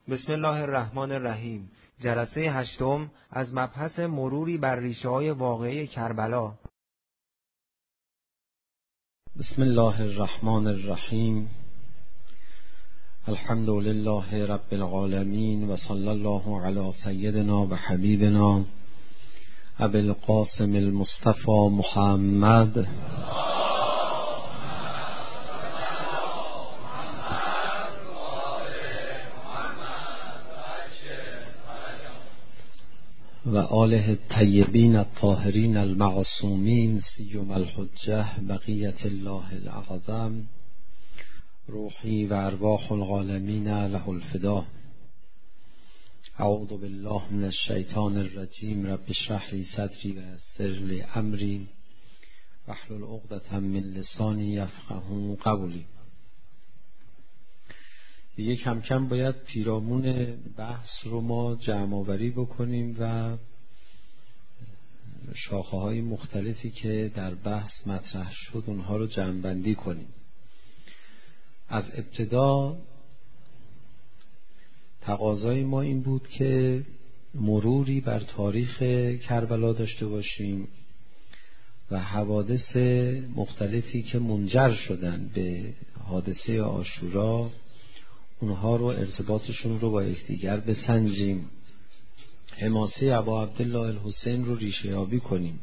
بسم الله الرحمن الرحیم. جلسه 8 از مبحث مروری بر ریشه‌های واقعی کربلا. بسم الله الرحمن الرحیم. الحمد لله رب العالمین و صلی الله علی سیدنا و حبیبنا ابی القاسم المصطفى محمد و آله الطیبین الطاهرین المعصومین سیما الحجة بقیة الله الاعظم روحی و ارواح العالمین له الفدا. اعوذ بالله من الشیطان الرجیم. رب اشرح لی صدری و یسر لی امری واحلل عقدة من لسانی یفقهوا قولی. دیگه کم کم باید پیرامون بحث رو ما جمع آوری بکنیم و شاخه های مختلفی که در بحث مطرح شد اونها رو جمع بندی کنیم. از ابتدا تقاضای ما این بود که مروری بر تاریخ کربلا داشته باشیم و حوادث مختلفی که منجر شدن به حادثه عاشورا اونها رو ارتباطشون رو با یکدیگر بسنجیم. حماسه ابا عبدالله الحسین رو ریشه یابی کنیم.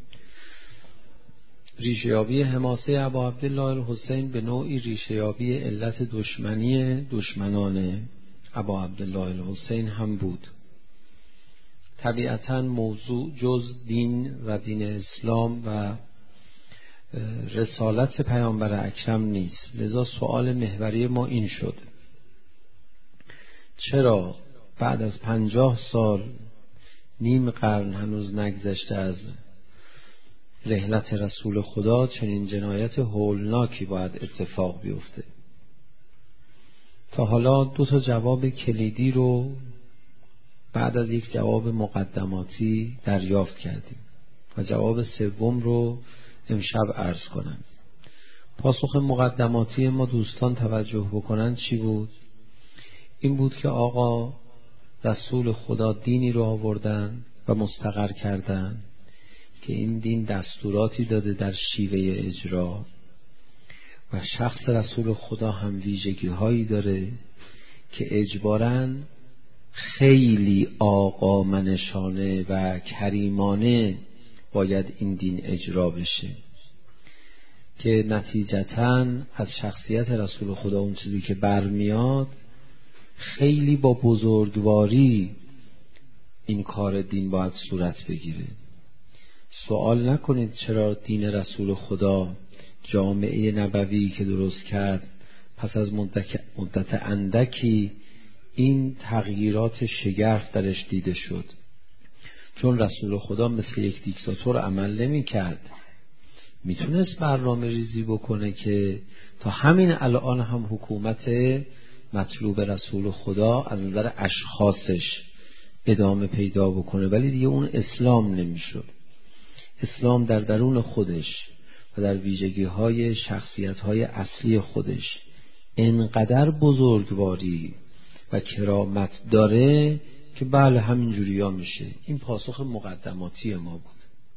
ریشه یابی حماسه ابا عبدالله الحسین به نوعی ریشه یابی علت دشمنی دشمنان ابا عبدالله الحسین هم بود. طبیعتاً موضوع جز دین و دین اسلام و رسالت پیامبر اکرم نیست. لذا سوال محوری ما این شد: چرا بعد از 50 سال، نیم قرن هنوز نگذشته از رحلت رسول خدا، چنین جنایت هولناکی باید اتفاق بیفته؟ تا حالا 2 جواب کلیدی رو بعد از یک جواب مقدماتی دریافت کردیم و جواب سوم رو امشب عرض کنم. پاسخ مقدماتی ما دوستان توجه بکنن چی بود؟ این بود که آقا رسول خدا دینی رو آوردن و مستقر کردن که این دین دستوراتی داده در شیوه اجرا و شخص رسول خدا هم ویژگی هایی داره که اجباراً خیلی آقا منشانه و کریمانه باید این دین اجرا بشه که نتیجتاً از شخصیت رسول خدا اون چیزی که برمیاد خیلی با بزرگواری این کار دین باید صورت بگیره. سوال نکنید چرا دین رسول خدا، جامعه نبوی که درست کرد، پس از مدت اندکی این تغییرات شگرف درش دیده شد. چون رسول خدا مثل یک دیکتاتور عمل نمی کرد. میتونست برنامه ریزی بکنه که تا همین الان هم حکومت مطلوب رسول خدا از نظر اشخاصش ادامه پیدا بکنه، ولی دیگه اون اسلام نمیشد. اسلام در درون خودش و در ویژگی‌های شخصیت‌های اصلی خودش انقدر بزرگواری و کرامت داره که بله همینجوریا میشه. این پاسخ مقدماتی ما بود.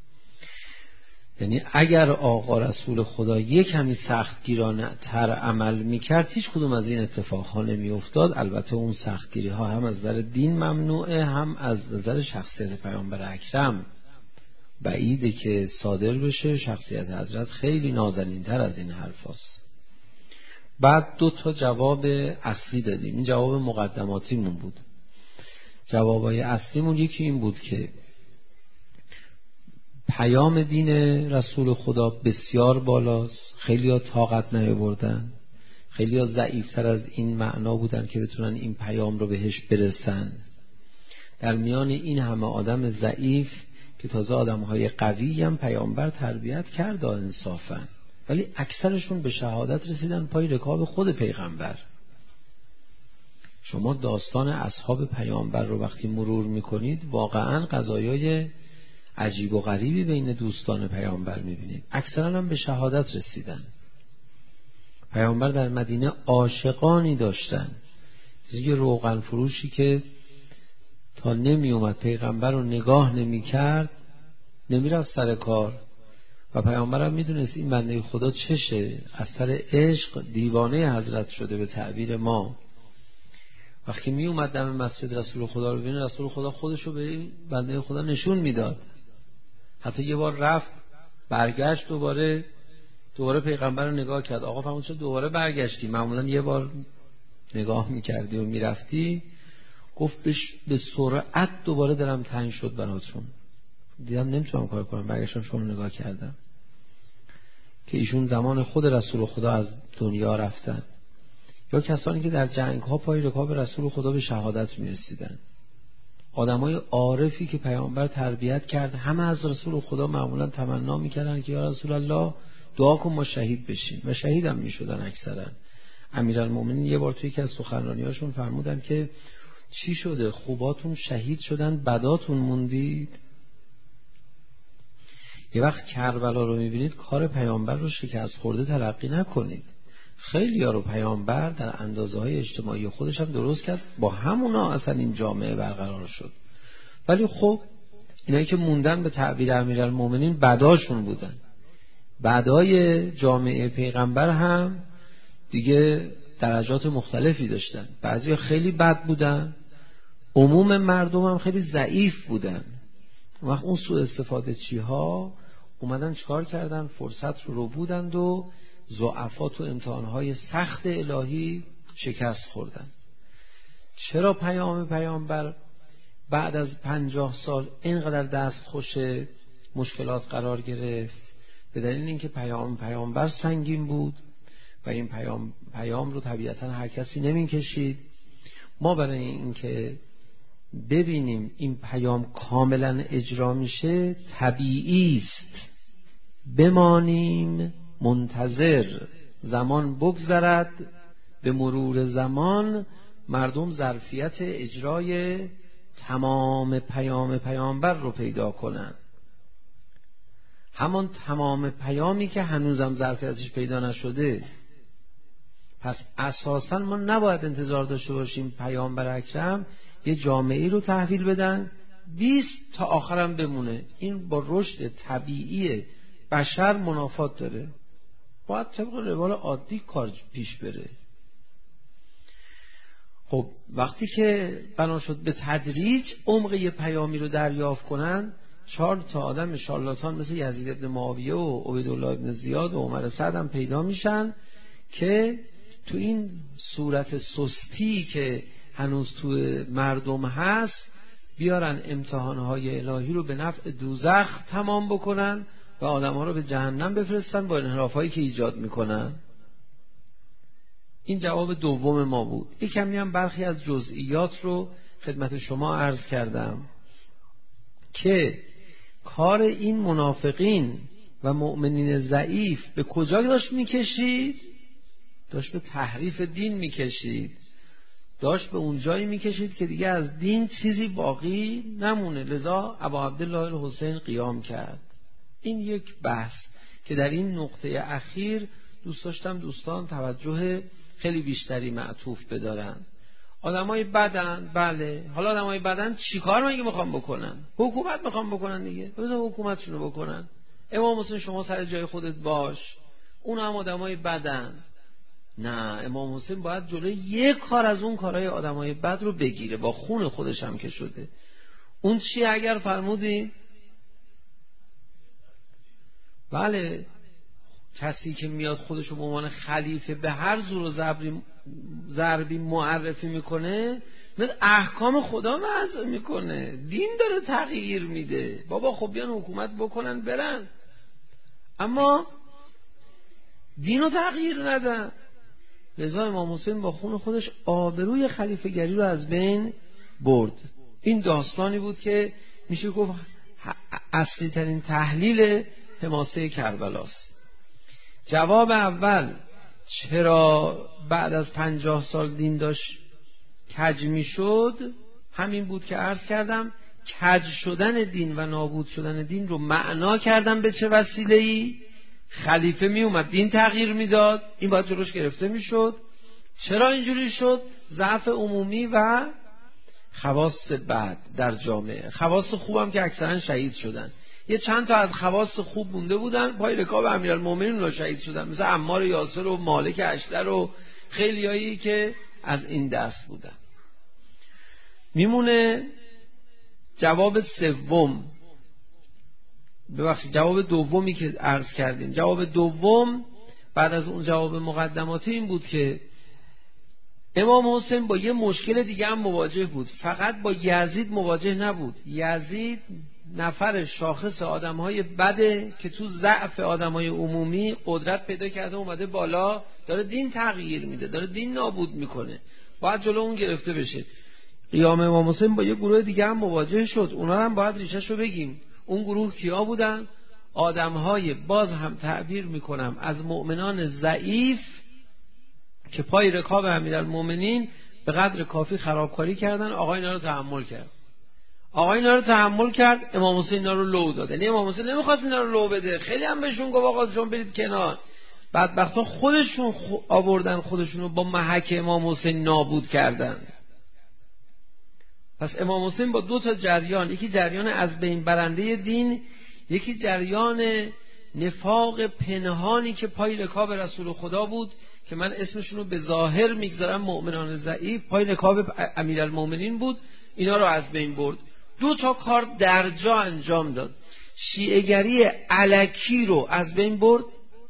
یعنی اگر آقا رسول خدا یک کمی سختگیرانه تر عمل میکرد هیچ کدوم از این اتفاقها نمیافتاد. البته اون سختگیری ها هم از نظر دین ممنوعه، هم از نظر شخصیت پیامبر اکرم بعیده که صادر بشه. شخصیت حضرت خیلی نازنین تر از این حرف هست. بعد 2 جواب اصلی دادیم. این جواب مقدماتیمون بود. جوابای اصلیمون یکی این بود که پیام دین رسول خدا بسیار بالاست، خیلی ها طاقت نیاوردن، خیلی ها ضعیفتر از این معنا بودن که بتونن این پیام رو بهش برسن. در میان این همه آدم ضعیف که تازه آدمهای قوی هم پیامبر تربیت کرد انصافا، ولی اکثرشون به شهادت رسیدن پای رکاب خود پیغمبر. شما داستان اصحاب پیامبر رو وقتی مرور میکنید واقعا قضایای عجیب و غریبی بین دوستان پیامبر میبینید. اکثرا هم به شهادت رسیدن. پیامبر در مدینه عاشقانی داشتن یه روغن فروشی که تا نمی اومد پیغمبر رو نگاه نمی کرد نمی رفت سر کار و پیامبر هم می دونست این بنده خدا چشه، از سر عشق دیوانه حضرت شده به تعبیر ما. وقتی می اومد دم مسجد رسول خدا رو ببینه، رسول خدا خودش رو به بنده خدا نشون میداد. حتی یه بار رفت برگشت دوباره پیغمبر رو نگاه کرد. آقا فرمود چرا دوباره برگشتی؟ معمولا یه بار نگاه میکردی و میرفتی. گفت به سرعت دوباره دلم تنگ شد براتون، دیدم نمیتونم کار کنم، برگشتم شما نگاه کردم. که ایشون زمان خود رسول خدا از دنیا رفتن، یا کسانی که در جنگ ها پای رکاب رسول خدا به شهادت میرسیدن. آدمای عارفی که پیامبر تربیت کرد همه از رسول خدا معمولا تمنا میکردن که یا رسول الله دعا کن ما شهید بشیم، و شهید هم میشدن اکثرا. امیرالمومنین یه بار توی یکی از سخنرانی‌هاشون فرمودن که چی شده خوباتون شهید شدن بداتون موندید؟ یه وقت کربلا رو میبینید کار پیامبر رو شکست خورده تلقی نکنید. خیلی ها رو پیامبر در اندازه‌های اجتماعی خودش هم درست کرد، با همونا اصلا این جامعه برقرار شد. ولی خب اینایی که موندن به تعبیر امیرالمومنین بداشون بودن. بدای جامعه پیغمبر هم دیگه درجات مختلفی داشتن. بعضی خیلی بد بودن، عموم مردم هم خیلی ضعیف بودن. وقت اون سوء استفاده چیها اومدن چکار کردن؟ فرصت رو بودند و ضعفات و امتحانهای سخت الهی شکست خوردن. چرا پیامبر بعد از 50 سال اینقدر دستخوش مشکلات قرار گرفت؟ به دلیل اینکه پیامبر سنگین بود و این پیام رو طبیعتا هر کسی نمیکشید. ما برای اینکه ببینیم این پیام کاملا اجرا میشه طبیعی است بمانیم منتظر، زمان بگذرد، به مرور زمان مردم ظرفیت اجرای تمام پیامبر رو پیدا کنن. همان تمام پیامی که هنوزم ظرفیتش پیدا نشده. پس اساسا ما نباید انتظار داشته باشیم پیامبر اکرم یه جامعه رو تحویل بدن 20 تا آخرم بمونه. این با رشد طبیعی بشر منافات داره. باید طبق روال عادی کار پیش بره. خب وقتی که بنا شد به تدریج عمق یه پیامی رو دریافت کنن، 4 تا آدم شارلاتان مثل یزید ابن معاویه و عبیدالله ابن زیاد و عمر سعد هم پیدا میشن که تو این صورت سستی که هنوز تو مردم هست بیارن امتحانهای الهی رو به نفع دوزخ تمام بکنن و آدم‌ها رو به جهنم بفرستن با انحرافایی که ایجاد میکنن. این جواب دوم ما بود. یک کمی هم برخی از جزئیات رو خدمت شما عرض کردم که کار این منافقین و مؤمنین ضعیف به کجا داشت میکشید؟ داشت به تحریف دین میکشید. داشت به اون جایی میکشید که دیگه از دین چیزی باقی نمونه. لذا ابا عبدالله الحسین قیام کرد. این یک بحث که در این نقطه اخیر دوست داشتم دوستان توجه خیلی بیشتری معطوف بدارن. آدمای بدن، بله، حالا آدمای بدن چیکار میگه میخوام بکنن؟ حکومت میخوام بکنن دیگه، بذار حکومتشونو بکنن. امام حسین شما سر جای خودت باش، اون هم آدمای بدن. نه، امام حسین باید جلوی یک کار از اون کارهای آدمای بد رو بگیره، با خون خودش هم که شده. اون چی اگر فرمودی؟ بله، کسی که میاد خودش رو به عنوان خلیفه به هر زور و ضربی معرفی میکنه، مثل احکام خدا وضع میکنه، دین داره تغییر میده. بابا خب بیان حکومت بکنن برن، اما دینو تغییر ندن. لذا امام حسین با خون خودش آبروی خلیفه گری رو از بین برد. این داستانی بود که میشه گفت اصلی ترین تحلیل حماسه کربلاست. جواب اول چرا بعد از 50 سال دین داشت کج می شد، همین بود که عرض کردم. کج شدن دین و نابود شدن دین رو معنا کردم به چه وسیله‌ای؟ خلیفه می اومد دین تغییر میداد، این باید جلوش گرفته میشد. چرا اینجوری شد؟ ضعف عمومی و خواص بد در جامعه. خواص خوبم که اکثرا شهید شدن، یه چند تا از خواص خوب مونده بودن، پای رکاب امیرالمومنین رو شهید شدن، مثل عمار یاسر و مالک اشتر و خیلیایی که از این دست بودن. میمونه جواب سوم، ببخشید جواب دومی که عرض کردیم. جواب دوم بعد از اون جواب مقدماتی این بود که امام حسین با یه مشکل دیگه هم مواجه بود، فقط با یزید مواجه نبود. یزید نفر شاخص آدمهای بده که تو ضعف آدمهای عمومی قدرت پیدا کرده، اومده بالا، داره دین تغییر میده، داره دین نابود میکنه، باید جلو اون گرفته بشه. قیام امام حسین با یه گروه دیگه هم مواجه شد، اونا هم باید ریشه‌شو بگیم. اون گروه کیا بودن؟ آدمهای باز هم تعبیر میکنم از مؤمنان ضعیف که پای رکاب امیرالمومنین به قدر کافی خرابکاری کردن. آقا اینا رو تحمل کرد. امام حسین اینا رو لو داد. یعنی امام حسین نمیخواست اینا رو لو بده، خیلی هم بهشون گفت آقا شما برید کنار. بدبختا خودشون آوردن خودشون رو با محک امام حسین نابود کردن. پس امام حسین با دو تا جریان، یکی جریان از بین برنده دین، یکی جریان نفاق پنهانی که پای رکاب رسول خدا بود که من اسمشون رو به ظاهر میگذارم مؤمنان ضعیف، پای رکاب امیرالمومنین بود، اینا رو از بین برد. دو تا کار در جا انجام داد. شیعه‌گری الکی رو از بین برد،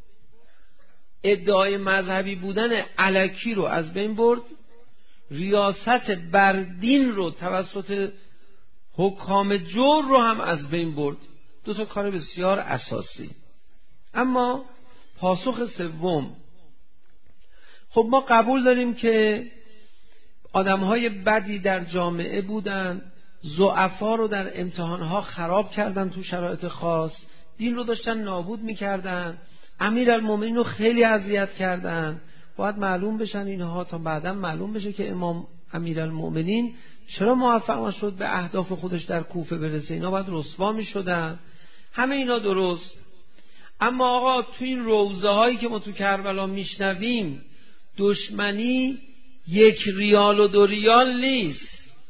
ادعای مذهبی بودن الکی رو از بین برد، ریاست بر دین رو توسط حکام جور رو هم از بین برد. دو تا کار بسیار اساسی. اما پاسخ سوم، خب ما قبول داریم که آدمهای بدی در جامعه بودن، ضعفا رو در امتحانها خراب کردن، تو شرایط خاص دین رو داشتن نابود میکردن، امیرالمومنین رو خیلی اذیت کردن. باید معلوم بشن اینها تا بعداً معلوم بشه که امام امیرالمومنین چرا موفق شد به اهداف خودش در کوفه برسه. اینا باید رسوا میشدن. همه اینا درست. اما آقا تو این روزه هایی که ما تو کربلا میشنویم، دشمنی 1 ریال و 2 ریال نیست،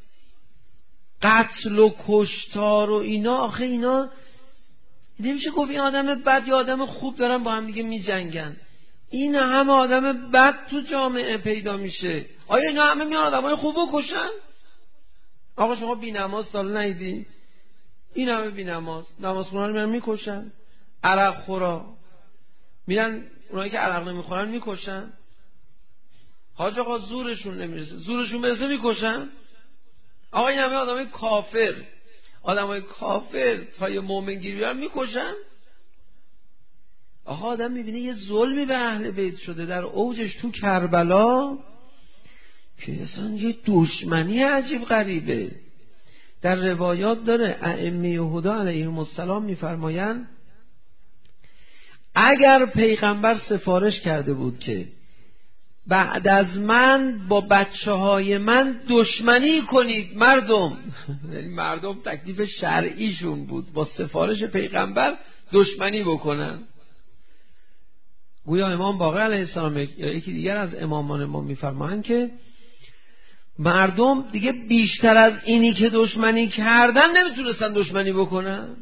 قتل و کشتار و اینا. آخه اینا نمیشه گفت این آدم بد یا آدم خوب دارن با هم دیگه میجنگن. این همه آدم بد تو جامعه پیدا میشه. آیا اینا همه میان آدمای خوبو کشن؟ آقا شما بی نماز سال ندیدی؟ این همه بی نماز، نماز خونان میرن میکشن، عرق خورا میرن، اونایی که عرق نمیخورن میکشن. حاج آقا زورشون نمیرسه، زورشون برسه میکشن. آقا این همه آدمای کافر تا یه مومن گیر بیارن میکشن. آقا آدم میبینه یه ظلمی به اهل بیت شده در اوجش تو کربلا که اصلا یه دشمنی عجیب غریبه. در روایات داره ائمه هدا علیهم السلام میفرمایند اگر پیغمبر سفارش کرده بود که بعد از من با بچه‌های من دشمنی کنید مردم، یعنی مردم تکلیف شرعیشون بود با سفارش پیغمبر دشمنی بکنن. گویا امام باقر علیه السلام یا یکی دیگر از امامان ما میفرمایند که مردم دیگه بیشتر از اینی که دشمنی کردن نمیتونستن دشمنی بکنن.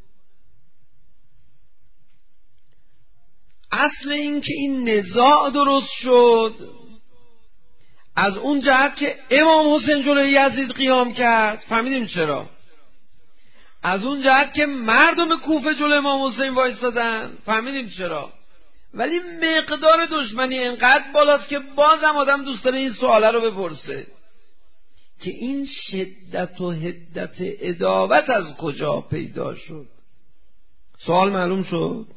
اصل این که این نزاع درست شد از اون جهت که امام حسین جلوی یزید قیام کرد، فهمیدیم چرا. از اون جهت که مردم کوفه جلوی امام حسین وایسادن، فهمیدیم چرا. ولی مقدار دشمنی اینقدر بالاست که بازم آدم دوست داره این سواله رو بپرسه که این شدت و حدت عداوت از کجا پیدا شد. سوال معلوم شد؟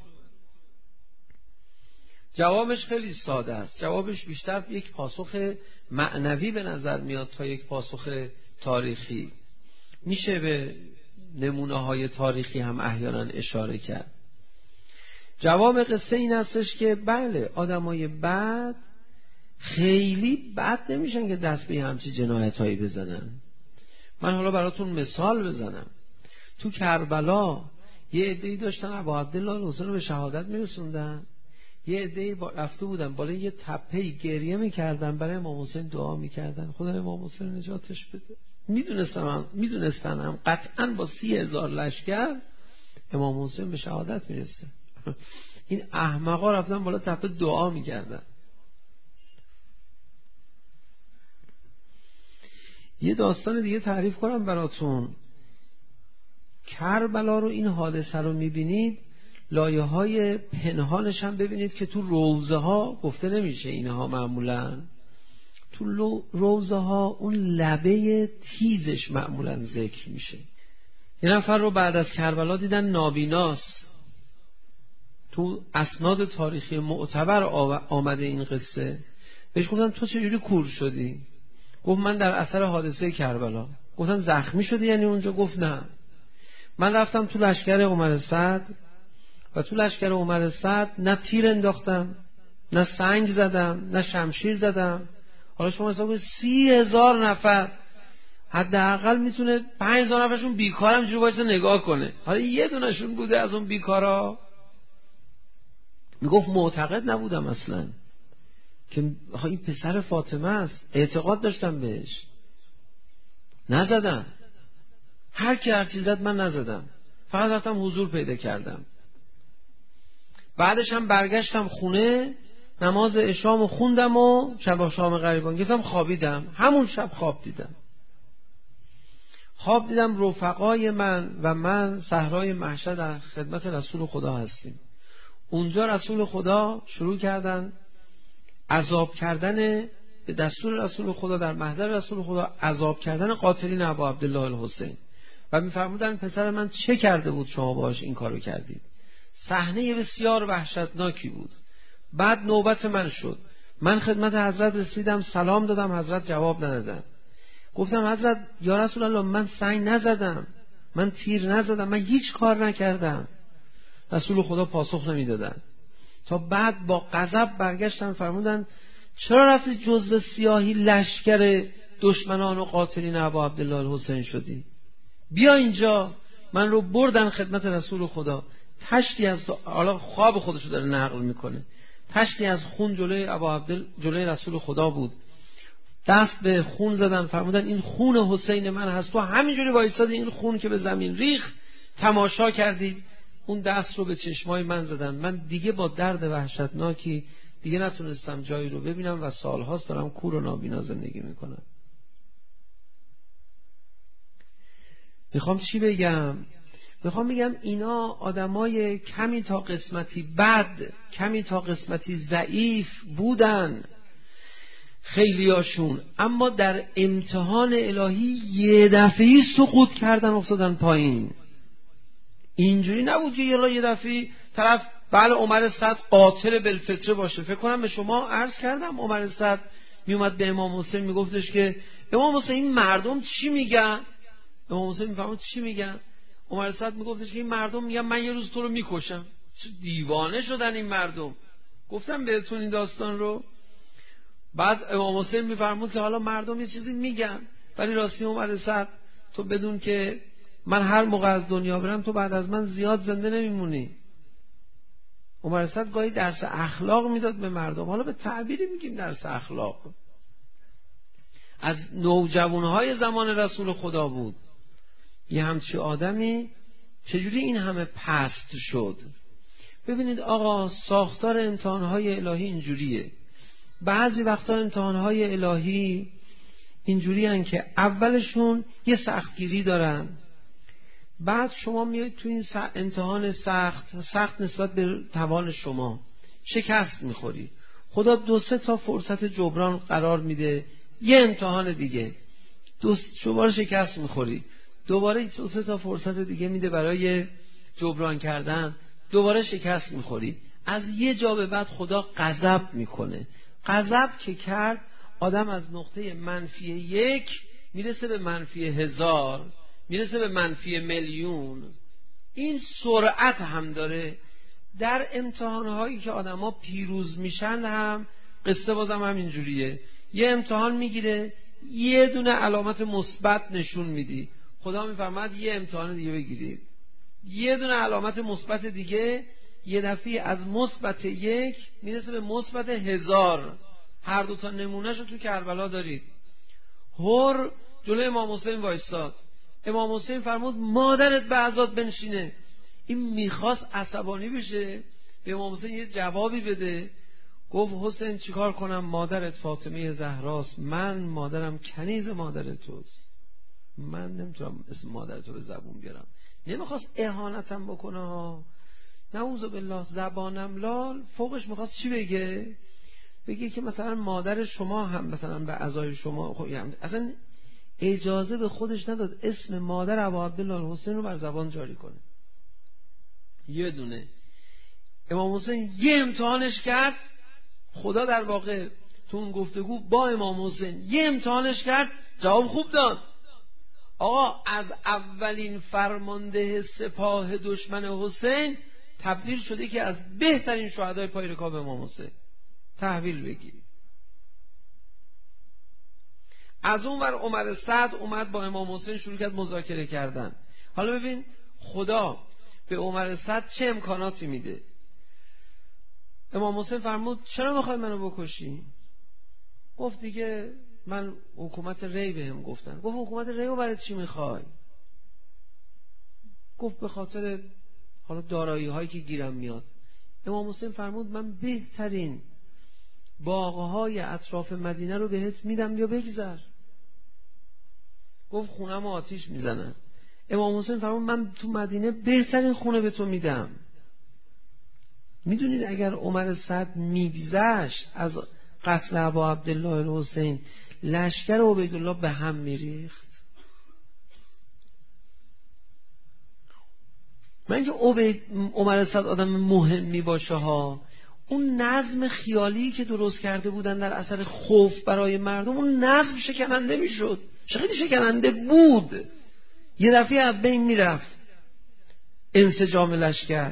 جوابش خیلی ساده است. جوابش بیشتر یک پاسخ معنوی به نظر میاد تا یک پاسخ تاریخی. میشه به نمونه‌های تاریخی هم احیانا اشاره کرد. جواب قصه این هستش که بله آدمای بد خیلی بد نمیشن که دست به همچی جنایتایی بزنن. من حالا براتون مثال بزنم. تو کربلا یه عده‌ای داشتن ابا عبدالله حسین رو به شهادت میرسوندن، یه عده‌ای رفته بودن بالای یه تپه‌ای گریه می‌کردن، برای امام حسین دعا می‌کردن خدا امام حسین نجاتش بده. میدونستن هم قطعاً با 30,000 لشکر امام حسین به شهادت میرسه. این احمقا رفتن بالا تپه دعا می‌کردن. یه داستان دیگه تعریف کنم براتون. کربلا رو، این حادثه رو می‌بینید، لایه‌های پنهانش هم ببینید که تو روضه ها گفته نمیشه اینها، معمولاً تو روضه ها اون لبه تیزش معمولاً ذکر میشه. یه نفر رو بعد از کربلا دیدن نابیناست، تو اسناد تاریخی معتبر آمده این قصه. بهش گفتن تو چجوری کور شدی؟ گفت من در اثر حادثه کربلا. گفتن زخمی شدی یعنی اونجا؟ گفت نه، من رفتم تو لشکر عمر سعد و تو لشکر عمر سعد نه تیر انداختم، نه سنگ زدم، نه شمشیر زدم. حالا شما حساب کنید 30,000 نفر، حداقل میتونه 5,000 نفرشون بیکارم جوری وایسه نگاه کنه. حالا یه دونشون بوده از اون بیکارا. میگفت معتقد نبودم اصلا که این پسر فاطمه است، اعتقاد داشتم بهش، نزدم. هر کی هر چیز زد من نزدم، فقط رفتم حضور پیدا کردم. بعدش هم برگشتم خونه، نماز عشامو خوندم و شب شام غریبان گفتم خوابیدم. همون شب خواب دیدم رفقای من صحرای محشر در خدمت رسول خدا هستیم. اونجا رسول خدا شروع کردن عذاب کردن، به دستور رسول خدا در محضر رسول خدا عذاب کردن قاتلین ابا عبدالله الحسین و میفرمودن پسر من چه کرده بود شما باهاش این کارو کردید؟ صحنه بسیار وحشتناکی بود. بعد نوبت من شد، من خدمت حضرت رسیدم، سلام دادم، حضرت جواب ندادن. گفتم حضرت یا رسول الله من سنگ نزدم، من تیر نزدم، من هیچ کار نکردم. رسول خدا پاسخ نمیدادن. تا بعد با غضب برگشتن فرمودن چرا رفتی جزو سیاهی لشکر دشمنان و قاتلین ابا عبدالله الحسین شدی؟ بیا اینجا. من رو بردن خدمت رسول خدا، تشتی از، حالا خواب خودشو داره نقل میکنه، تشتی از خون جلوی رسول خدا بود. دست به خون زدن، فرمودن این خون حسین من هست. تو همینجوری وایسادی این خون که به زمین ریخت تماشا کردید. اون دست رو به چشمای من زدن. من دیگه با درد وحشتناکی دیگه نتونستم جایی رو ببینم و سالهاست دارم کور و نابینا زندگی میکنم. میخوام چی بگم؟ میخوام بگم اینا آدمای کمی تا قسمتی بد، کمی تا قسمتی ضعیف بودن خیلیاشون، اما در امتحان الهی یه دفعی سقوط کردن، افتادن پایین. اینجوری نبود که یه دفعی طرف بله عمر سعد قاتل بالفطره باشه. فکر کنم به شما عرض کردم عمر سعد میومد به امام حسین میگفتش که امام حسین این مردم چی میگن؟ امام حسین میفهمید چی میگن؟ عمر سعد میگفتش که این مردم میگن من یه روز تو رو میکشم. چه دیوانه شدن این مردم. گفتم بهتون این داستان رو. بعد امام حسین میفرمود که حالا مردم یه چیزی میگن، ولی راستی عمر سعد تو بدون که من هر موقع از دنیا برم تو بعد از من زیاد زنده نمیمونی. عمر سعد گاهی درس اخلاق میداد به مردم. حالا به تعبیری میگیم درس اخلاق. از نوجوانهای زمان رسول خدا بود. یه همچی آدمی چجوری این همه پست شد؟ ببینید آقا، ساختار امتحانهای الهی اینجوریه. بعضی وقتا امتحانهای الهی اینجوری هن که اولشون یه سختگیری دارن، بعد شما میایید تو این امتحان سخت نسبت به توان شما شکست میخوری. خدا 2-3 تا فرصت جبران قرار میده. یه امتحان دیگه شما شکست میخوری، دوباره 2-3 تا فرصت دیگه میده برای جبران کردن، دوباره شکست میخوری. از یه جا به بعد خدا غضب میکنه. غضب که کرد آدم از نقطه -1 میرسه به -1000، میرسه به -1,000,000. این سرعت هم داره. در امتحانهایی که آدم ها پیروز میشن هم قصه بازم هم اینجوریه. یه امتحان میگیره، یه دونه علامت مثبت نشون میدی، خدا میفرماد یه امتحان دیگه بگیرید، یه دونه علامت مثبت دیگه، یه دفعه از مثبت 1 میرسه به مثبت 1000. هر دوتا نمونهشو تو کربلا دارید. هر جلوی امام حسین وایساد، امام حسین فرمود مادرت به عزات بنشینه. این میخواست عصبانی بشه، به امام حسین یه جوابی بده. گفت حسین چیکار کنم؟ مادرت فاطمه زهراست، من مادرم کنیز مادر توست، من نمیتونم اسم مادر تو به زبون بیارم. نمیخواست اهانتم بکنه ها، نعوذ بالله. زبانم لال فوقش میخواست چی بگه؟ بگه که مثلا مادر شما هم مثلا به عزای شما اصلا اجازه به خودش نداد اسم مادر ابا عبدالله الحسین رو بر زبان جاری کنه. یه دونه امام حسین یه امتحانش کرد، خدا در واقع تو اون گفتگو با امام حسین یه امتحانش کرد، جواب خوب داد. آقا از اولین فرمانده سپاه دشمن حسین تبدیل شده که از بهترین شهدای پای رکاب امام حسین تحویل بگیری. از اون ور عمر سعد اومد با امام حسین شروع کرد مذاکره کردن. حالا ببین خدا به عمر سعد چه امکاناتی میده. امام حسین فرمود چرا میخوای منو بکشی؟ گفت دیگه من حکومت ری بهم گفتن. گفت حکومت ری رو برای چی میخوای؟ گفت به خاطر حالا دارایی هایی که گیرم میاد. امام حسین فرمود من بهترین باغهای اطراف مدینه رو بهت میدم بیا بگذر. گفت خونم آتیش میزنن. امام حسین فرمود من تو مدینه بهترین خونه به تو میدم. میدونید اگر عمر سعد میگذشت از قتل ابا عبدالله الحسین لشکر عبیدالله به هم میریخت. من که عمر سعد آدم مهمی باشه ها، اون نظم خیالی که درست کرده بودن در اثر خوف برای مردم، اون نظم شکننده میشد، خیلی شکننده بود، یه دفعه از بین میرفت انسجام لشکر.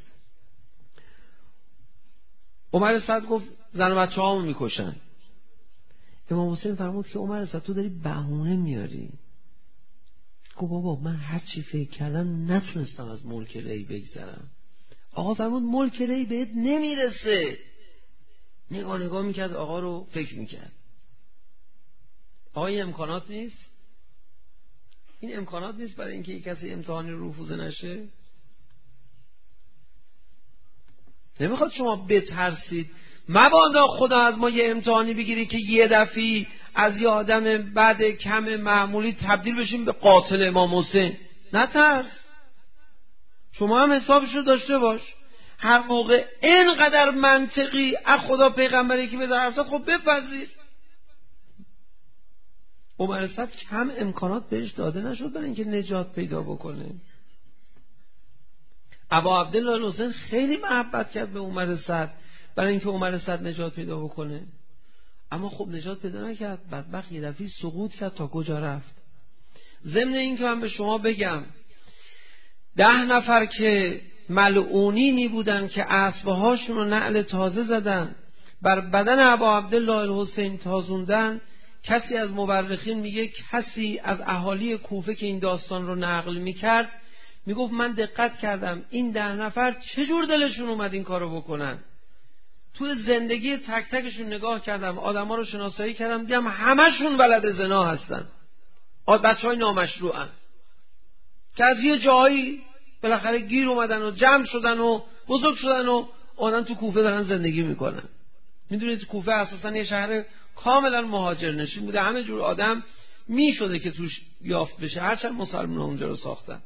عمر سعد گفت زن و بچه هامو میکشن. امام حسین فرمود که عمر سعد تو داری بهونه میاری. گفت بابا من هر چی فکر کردم نتونستم از ملک ری بگذرم. آقا فرمود ملک ری بهت نمیرسه. نگاه میکرد آقا رو، فکر میکرد آقا این امکانات نیست، این امکانات نیست برای اینکه یک کسی امتحانی رو رفوزه نشه. نمیخواد شما بترسید مبادا خدا از ما یه امتحانی بگیری که یه دفعی از یه آدم بعد کم معمولی تبدیل بشیم به قاتل امام حسین. نترس، شما هم حسابش رو داشته باش. هر موقع اینقدر منطقی از خدا پیغمبری که به در حرف زد خب بپذیر. عمر سعد کم امکانات بهش داده نشد برای اینکه نجات پیدا بکنه. ابا عبدالله الحسین خیلی محبت کرد به عمر سعد برای اینکه عمر سعد نجات پیدا بکنه، اما خب نجات پیدا نکرد. بدبخت یه دفعه سقوط کرد تا کجا رفت. ضمن این که من به شما بگم 10 نفر که ملعونینی بودن که اسبهاشون رو نعل تازه زدن بر بدن ابا عبدالله الحسین تازوندن، کسی از مورخین میگه کسی از اهالی کوفه که این داستان رو نقل میکرد میگفت من دقت کردم این 10 نفر چجور دلشون اومد این کارو بکنن. توی زندگی تک تکشون نگاه کردم، آدما رو شناسایی کردم، دیدم همشون ولد زنا هستن، بچهای نامشروعن که از یه جایی بالاخره گیر اومدن و جمع شدن و بزرگ شدن و آنن تو کوفه دارن زندگی میکنن. میدونید کوفه اساسا یه شهر کاملا مهاجر نشین بوده، همه جور آدم میشده که توش یافت بشه، هرچند مسلمان اونجا رو ساختن.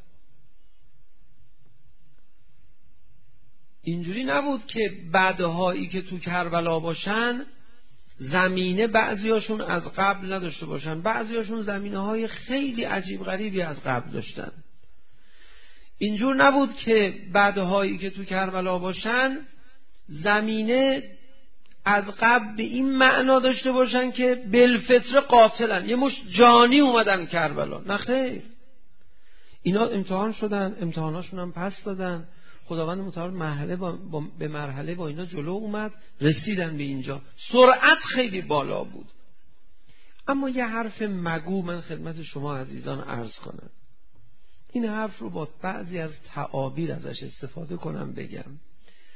اینجوری نبود که بعدهایی که تو کربلا باشن زمینه بعضیاشون از قبل نداشته باشن، بعضیاشون زمینه های خیلی عجیب غریبی از قبل داشتن. اینجور نبود که بعدهایی که تو کربلا باشن زمینه از قبل به این معنا داشته باشن که بالفطره قاتلن، یه مش جانی اومدن کربلا. نه خیر، اینا امتحان شدن، امتحاناشون هم پس دادن، خداوند متعال مرحله به مرحله با اینا جلو اومد، رسیدن به اینجا. سرعت خیلی بالا بود. اما یه حرف مگو من خدمت شما عزیزان عرض کنم، این حرف رو با بعضی از تعابیر ازش استفاده کنم بگم.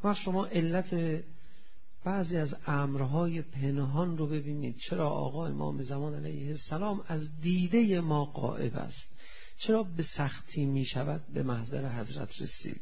وقت شما علت بعضی از امرهای پنهان رو ببینید. چرا آقا امام زمان علیه السلام از دیده ما غائب است؟ چرا به سختی می شود به محضر حضرت رسید؟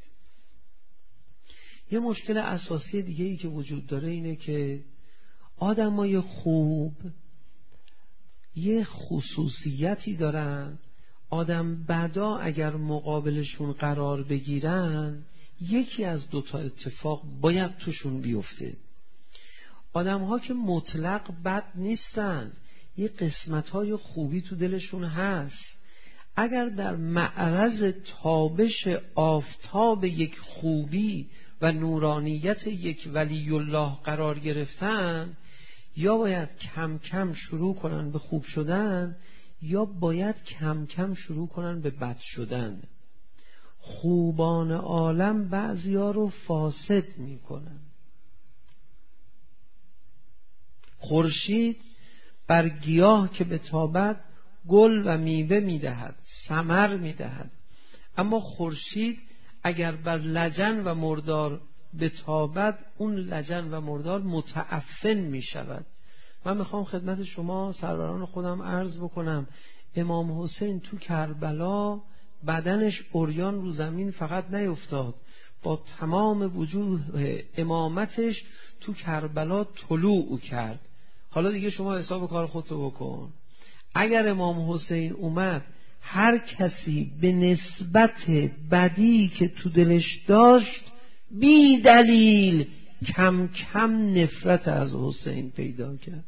یه مشکل اساسی دیگه ای که وجود داره اینه که آدمای خوب یه خصوصیتی دارن، آدم بدا اگر مقابلشون قرار بگیرن یکی از دوتا اتفاق باید توشون بیفته. آدم ها که مطلق بد نیستن، یه قسمت های خوبی تو دلشون هست. اگر در معرض تابش آفتاب یک خوبی و نورانیت یک ولی الله قرار گرفتن، یا باید کم کم شروع کنن به خوب شدن، یا باید کم کم شروع کنن به بد شدن. خوبان عالم بعضیا رو فاسد میکنن. خورشید بر گیاه که بتابد گل و میوه میدهد، ثمر میدهد، اما خورشید اگر بر لجن و مردار بتابد اون لجن و مردار متعفن میشود. من میخوام خدمت شما سروران خودم عرض بکنم، امام حسین تو کربلا بدنش عریان رو زمین فقط نیفتاد، با تمام وجوه امامتش تو کربلا طلوع کرد. حالا دیگه شما حساب کار خودتو بکن. اگر امام حسین اومد، هر کسی به نسبت بدی که تو دلش داشت بی دلیل کم کم نفرت از حسین پیدا کرد.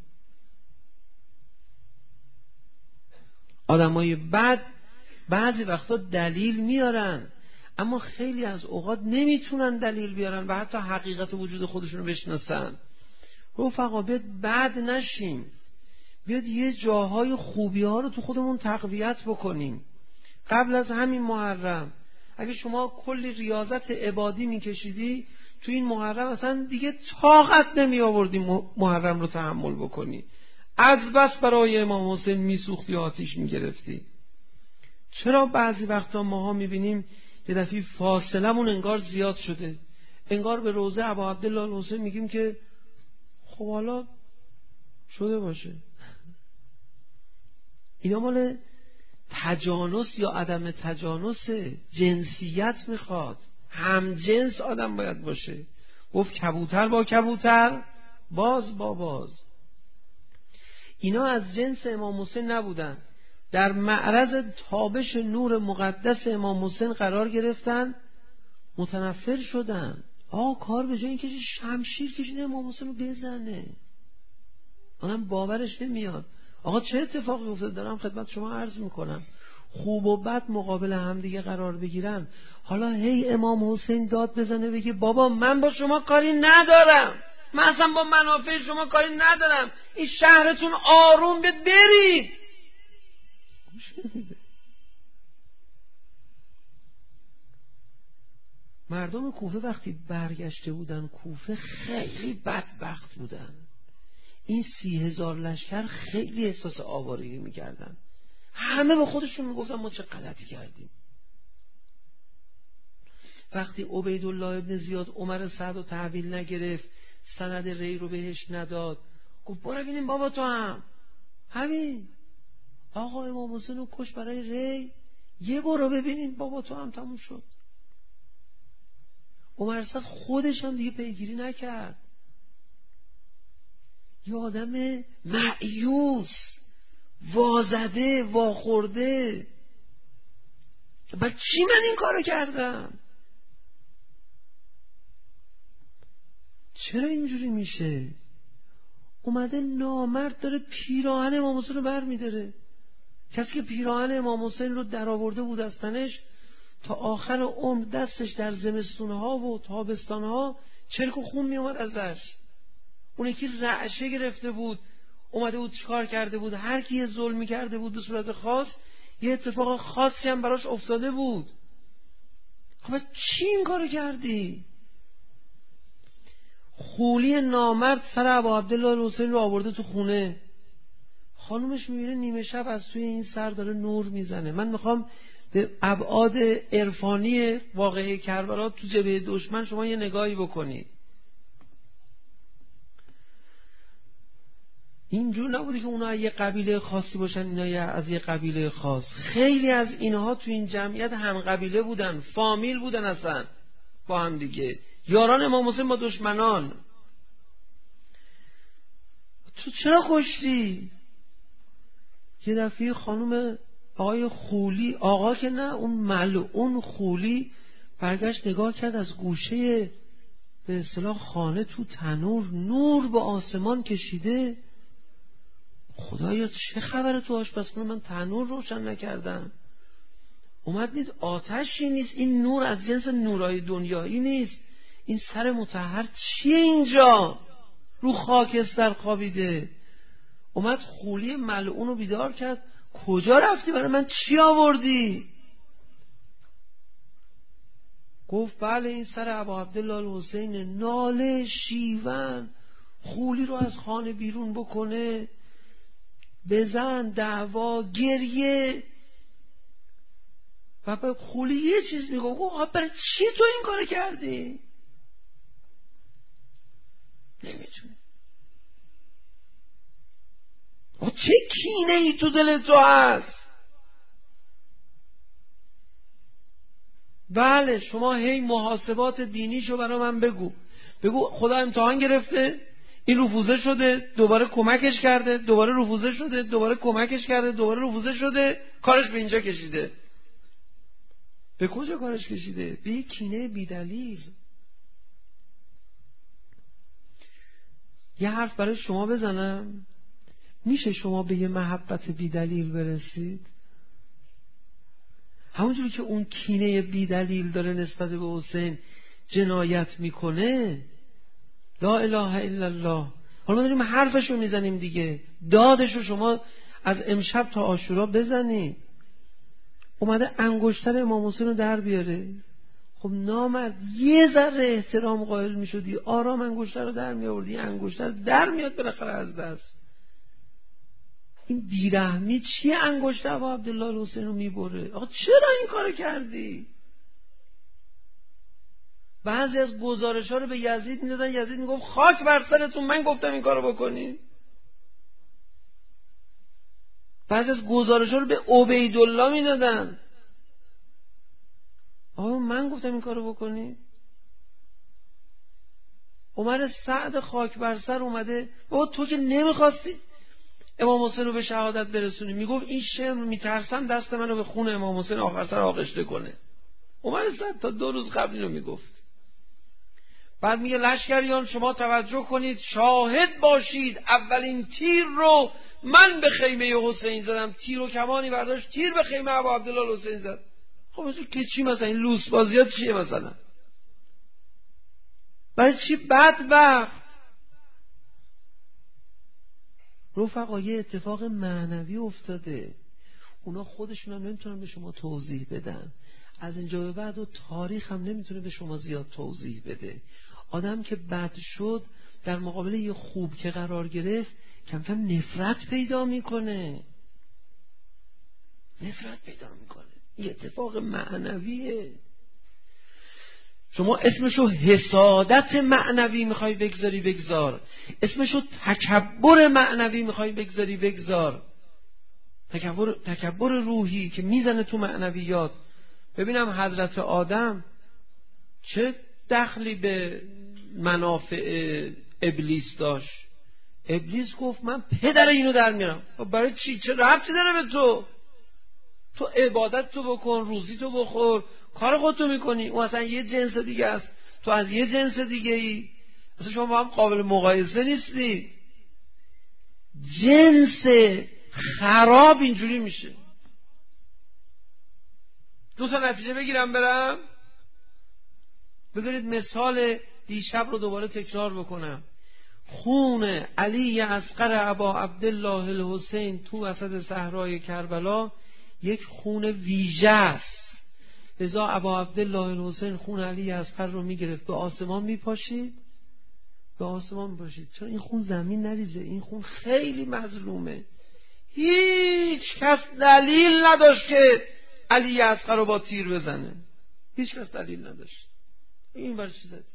آدمای بد بعضی وقتا دلیل میارن، اما خیلی از اوقات نمیتونن دلیل بیارن و حتی حقیقت وجود خودشون رو بشناسن. رفقا بیاد بد نشیم، بیاد یه جاهای خوبی ها رو تو خودمون تقویت بکنیم. قبل از همین محرم اگه شما کلی ریاضت عبادی میکشیدی، تو این محرم اصلا دیگه طاقت نمی آوردی محرم رو تحمل بکنی، از بس برای امام حسین میسوختی، آتیش میگرفتی. چرا بعضی وقتا ماها میبینیم یه دفعه فاصلمون انگار زیاد شده، انگار به روضه ابا عبدالله الحسین میگیم که خب حالا شده باشه. اینا مال تجانس یا عدم تجانس جنسیت میخواد، هم جنس آدم باید باشه. گفت کبوتر با کبوتر، باز با باز. اینا از جنس امام حسین نبودن، در معرض تابش نور مقدس امام حسین قرار گرفتن، متنفر شدن. کار به جای اینکه شمشیر کشیده امام حسین رو بزنه، آدم باورش نمیاد. آقا چه اتفاقی افتاد؟ دارم خدمت شما عرض میکنم. خوب و بد مقابل هم دیگه قرار بگیرن، حالا هی امام حسین داد بزنه بگه بابا من با شما کاری ندارم، من اصلا با منافع شما کاری ندارم، این شهرتون آروم بید برید. مردم کوفه وقتی برگشته بودن کوفه خیلی بدبخت بودن. این 30,000 لشکر خیلی احساس آوارگی میکردن. همه به خودشون میگفتن ما چه غلطی کردیم. وقتی عبیدالله ابن زیاد عمر سعد رو تحویل نگرفت، سند ری رو بهش نداد، گفت برو ببینیم بابا تو هم همین آقا امام حسین رو کش برای ری، یه برو ببینیم بابا تو هم، تموم شد. عمر سعد خودش هم دیگه پیگیری نکرد. یه آدم مایوس، وازده، واخورده، بعد چی من این کارو کردم؟ چرا اینجوری میشه؟ اومده نامرد داره پیراهن امام حسین رو بر میداره. کسی که پیراهن امام حسین رو در آورده بود از تنش، تا آخر عمر دستش در زمستونها و تابستانها چرک و خون میومد ازش. اون یکی رعشه گرفته بود، اومده بود چیکار کرده بود؟ هر کی یه ظلمی کرده بود به صورت خاص، یه اتفاق خاصی هم براش افتاده بود. خب چی این کارو کردی؟ خولی نامرد سر ابا عبدالله الحسین رو آورده تو خونه. خانومش میبینه نیمه شب از توی این سر داره نور میزنه. من میخوام به ابعاد عرفانی واقعه کربلا تو جبهه دشمن شما یه نگاهی بکنید. اینجور نبوده که اونا یه قبیله خاصی باشن، اینا از یه قبیله خاص. خیلی از اینها تو این جمعیت هم قبیله بودن، فامیل بودن، اصلا با هم دیگه، یاران امام حسین با دشمنان. تو چرا کشتی؟ یه دفعه خانم آقای خولی، آقا که نه، اون ملعون خولی برگشت نگاه کرد از گوشه به اصطلاح خانه تو تنور نور به آسمان کشیده. خدایا چه خبره تو آشپزخونه؟ من تنور روشن نکردم. اومد دید آتشی نیست، این نور از جنس نورای دنیایی نیست. این سر مطهر چیه اینجا؟ رو خاکستر خوابیده. اومد خولی ملعون رو بیدار کرد. کجا رفتی؟ برای من چی آوردی؟ گفت بله این سر ابا عبدالله الحسین. ناله شیون، خولی رو از خانه بیرون بکنه، بزن، دعوا، گریه. و به خولی یه چیز میگو، گفت برای چی تو این کار کردی؟ نمیتونی. چه کینه ای تو دل تو هست؟ بله شما هی محاسبات دینیشو برای من بگو خدا امتحان گرفته، این رفوزه شده، دوباره کمکش کرده، دوباره رفوزه شده، دوباره کمکش کرده، دوباره رفوزه شده، کارش به اینجا کشیده. به کجا کارش کشیده؟ به یک کینه بیدلیل. یه حرف برای شما بزنم، میشه شما به یه محبت بیدلیل برسید؟ همونجوری که اون کینه بیدلیل داره نسبت به حسین جنایت میکنه، لا اله الا الله. حالا ما داریم حرفشو میزنیم دیگه، دادشو شما از امشب تا عاشورا بزنید. اومده انگشتر امام حسین رو در بیاره. خب نامرد، یه ذره احترام قائل میشدی، آرام انگشتر رو در میآوردی. انگشتر در میاد بالاخره از دست. این بیرحمی چیه؟ انگشتر ابا عبدالله الحسین رو میبره. آقا چرا این کار کردی؟ بعضی از گزارش ها رو به یزید میدادن، یزید میگفت خاک بر سرتون، من گفتم این کارو بکنی. بعضی از گزارش ها رو به عبیدالله میدادن، آقا من گفتم این کارو بکنی. عمر سعد خاک بر سر اومده، بابا تو که نمیخواستی امام حسین رو به شهادت برسونی، میگفت این شمر میترسم دست منو به خون امام حسین آخر سر آغشته کنه. عمر سعد تا 2 روز قبل اینو میگفت. بعد میگه لشکریان شما توجه کنید، شاهد باشید اولین تیر رو من به خیمه حسین زدم. تیر و کمانی برداشت، تیر به خیمه ابا عبدالله الحسین زد. خب مثلا که چی؟ مثلا این لوس بازیات چیه؟ مثلا برای چی بدبخت؟ رفقا یه اتفاق معنوی افتاده، اونا خودشون هم نمیتونن به شما توضیح بدن. از اینجا به بعد و تاریخ هم نمیتونه به شما زیاد توضیح بده. آدم که بد شد در مقابل یه خوب که قرار گرفت کم کم نفرت پیدا میکنه. یه اتفاق معنویه. شما اسمشو حسادت معنوی میخوای بگذاری بگذار، اسمشو تکبر معنوی میخوای بگذاری بگذار. تکبر روحی که میزنه تو معنویات. ببینم حضرت آدم چه دخلی به منافع ابلیس داشت. ابلیس گفت من پدر اینو در میارم. برای چی؟ چه ربطی داره به تو؟ تو عبادت تو بکن، روزی تو بخور، کار خودتو میکنی. اون اصلا یه جنس دیگه است، تو از یه جنس دیگه ای. اصلا شما با هم قابل مقایسه نیستی. جنس خراب اینجوری میشه. 2 تا نتیجه بگیرم برم. بذارید مثال دیشب رو دوباره تکرار بکنم. خون علی اصغر ابا عبدالله الحسین تو وسط صحرای کربلا یک خون ویژه است. لذا ابا عبدالله الحسین خون علی اصغر رو میگرفت، به آسمان میپاشید، به آسمان میپاشید. چرا این خون زمین نریزه؟ این خون خیلی مظلومه. هیچ کس دلیل نداشت که علی اصغر رو با تیر بزنه؟ هیچ کس دلیل نداشت. این برای چی زدی؟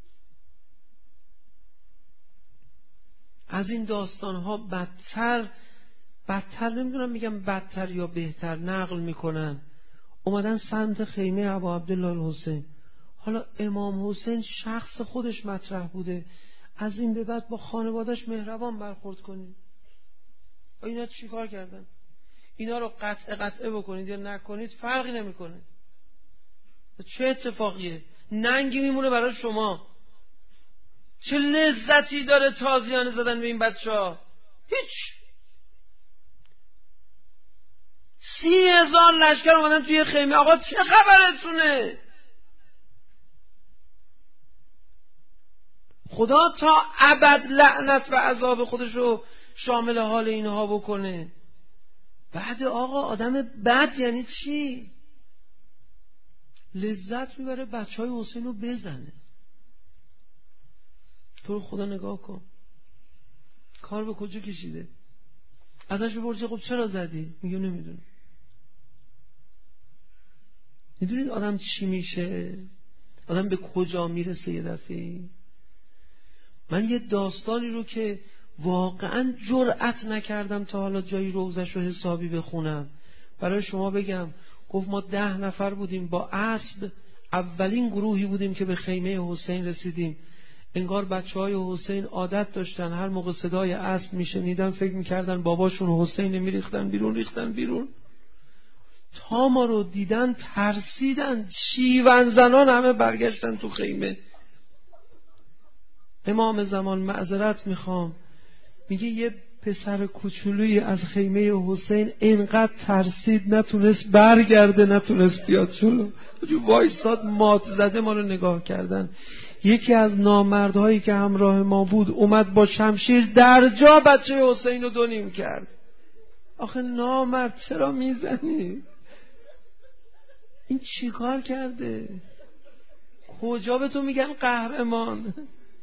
از این داستانها بدتر نمیدونم میگم بدتر یا بهتر نقل میکنن. اومدن سمت خیمه ابا عبدالله الحسین. حالا امام حسین شخص خودش مطرح بوده، از این به بعد با خانواده‌اش مهربان برخورد کنید. اینا چی کار کردن؟ اینا رو قطعه بکنید یا نکنید فرقی نمیکنه. چه اتفاقیه؟ ننگی میمونه برای شما. چه لذتی داره تازیانه زدن به این بچه‌ها؟ هیچ. 30,000 لشکر اومدن توی خیمه. آقا چه خبرتونه؟ خدا تا ابد لعنت و عذاب خودش رو شامل حال اینها بکنه. بعد آقا آدم بد یعنی چی؟ لذت میبره بچهای حسین رو بزنه. تو رو خدا نگاه کن، کار به کجا کشیده؟ ازش بپرسی خب چرا زدی؟ میگه نمیدونم. میدونید آدم چی میشه؟ آدم به کجا میرسه یه دفعه؟ من یه داستانی رو که واقعا جرأت نکردم تا حالا جایی روزش رو حسابی بخونم برای شما بگم. گفت ما 10 نفر بودیم با اسب، اولین گروهی بودیم که به خیمه حسین رسیدیم. انگار بچهای حسین عادت داشتن هر موقع صدای اسب میشنیدن فکر میکردن باباشون حسین، میریختن بیرون. تا ما رو دیدن ترسیدن، شیون زنان همه برگشتن تو خیمه. امام زمان معذرت میخوام، میگه یه پسر کوچولویی از خیمه حسین اینقدر ترسید نتونست برگرده، نتونست بیاد جلو، وایساد مات زده ما رو نگاه کردن. یکی از نامردهایی که همراه ما بود اومد با شمشیر در جا بچه حسین رو 2 نیم کرد. آخه نامرد چرا میزنی؟ این چی کار کرده؟ کجا به تو میگن قهرمان؟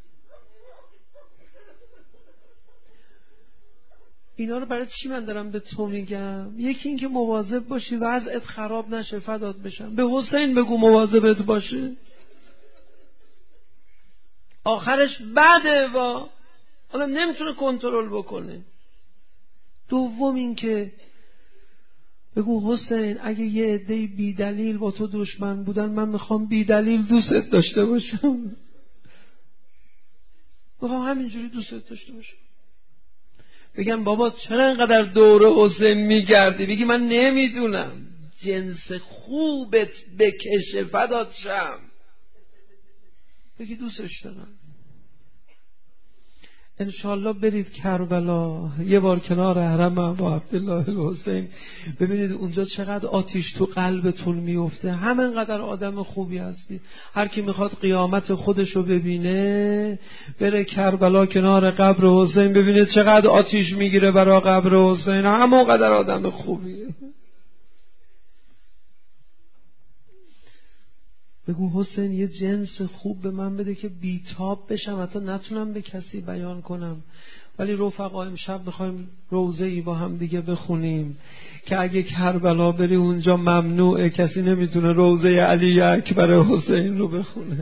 اینا رو برای چی من دارم به تو میگم؟ یکی این که مواظب باشی وضعت خراب نشه، فدات بشم. به حسین بگو مواظبت باشه، آخرش بده. آدم نمیتونه کنترل بکنه. دوم این که بگو حسین اگه یه عده بی دلیل با تو دشمن بودن، من میخوام بی دلیل دوستت داشته باشم. میخوام همینجوری دوستت داشته باشم. بگم بابا چرا اینقدر دور حسین میگردی؟ بگی من نمیدونم، جنس خوبت بکشه فدات شم. بگی دوستش دارم. انشالله برید کربلا یه بار کنار حرم ابا عبدالله الحسین، ببینید اونجا چقدر آتیش تو قلبتون میفته. همینقدر آدم خوبی هستی. هر کی میخواد قیامت خودشو ببینه بره کربلا کنار قبر حسین، ببینید چقدر آتیش میگیره برای قبر حسین. همونقدر آدم خوبیه. بگو حسین یه جنس خوب به من بده که بیتاب بشم، حتی نتونم به کسی بیان کنم. ولی رفقا امشب بخوایم روزه ای با هم دیگه بخونیم که اگه کربلا بری اونجا ممنوعه، کسی نمیتونه روزه علی اکبر حسین رو بخونه.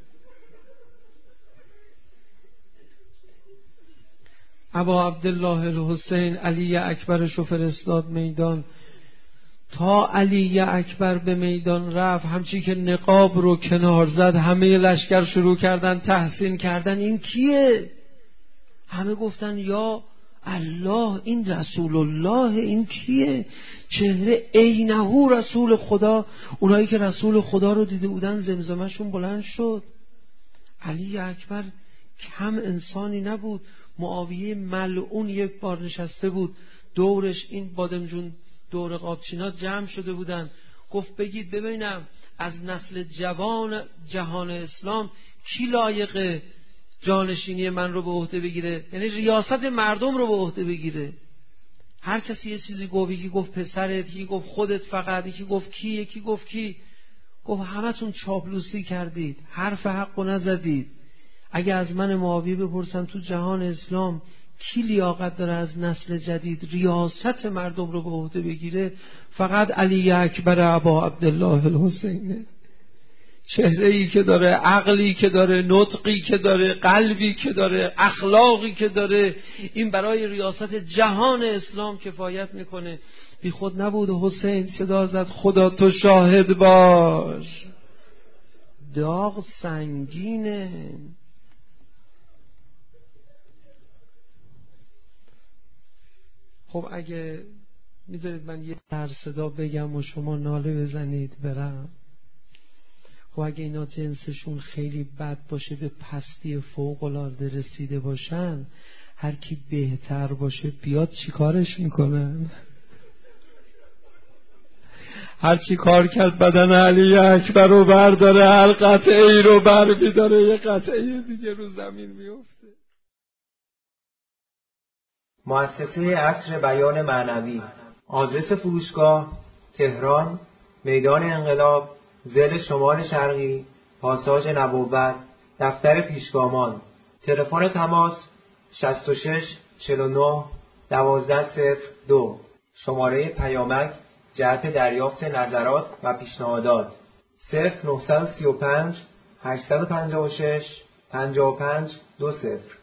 ابا عبدالله الحسین علی اکبرش رو فرستاد میدان. تا علی اکبر به میدان رفت، همچی که نقاب رو کنار زد همه لشکر شروع کردن تحسین کردن این کیه؟ همه گفتن یا الله این رسول الله، این کیه؟ چهره عینهو رسول خدا. اونایی که رسول خدا رو دیده بودن زمزمه‌شون بلند شد. علی اکبر کم انسانی نبود. معاویه ملعون یک بار نشسته بود دورش این بادمجون دور قابچینا جمع شده بودن. گفت بگید ببینم از نسل جوان جهان اسلام کی لایق جانشینی من رو به عهده بگیره، یعنی ریاست مردم رو به عهده بگیره. هر کسی یه چیزی گفت، یکی گفت پسرت، یکی گفت خودت فقط، یکی گفت کی، یکی گفت کی. گفت همتون چاپلوسی کردید، حرف حقو نزدید. اگه از من معاویه بپرسن تو جهان اسلام کی لیاقت داره از نسل جدید ریاست مردم رو به عهده بگیره؟ فقط علی اکبر ابا عبدالله الحسینه. چهره‌ای که داره، عقلی که داره، نطقی که داره، قلبی که داره، اخلاقی که داره، این برای ریاست جهان اسلام کفایت میکنه. بی خود نبود حسین صدا زد خدا تو شاهد باش. داغ سنگینه. خب اگه میذارید من یه در صدا بگم و شما ناله بزنید برم. خب اگه اینا جنسشون خیلی بد باشه، به پستی فوق‌العاده رسیده باشن، هر کی بهتر باشه بیاد چی کارش میکنن؟ هر چی کار کرد بدن علی اکبر رو برداره، هر قطعه ای رو بر میداره، یه قطعه دیگه رو زمین میفته. مؤسسه عصر بیان معنوی. آدرس فروشگاه: تهران، میدان انقلاب، ضلع شمال شرقی، پاساژ نبوت، دفتر پیشگامان. تلفن تماس 66 49 1202. شماره پیامک جهت دریافت نظرات و پیشنهادات 0935 856 55 20.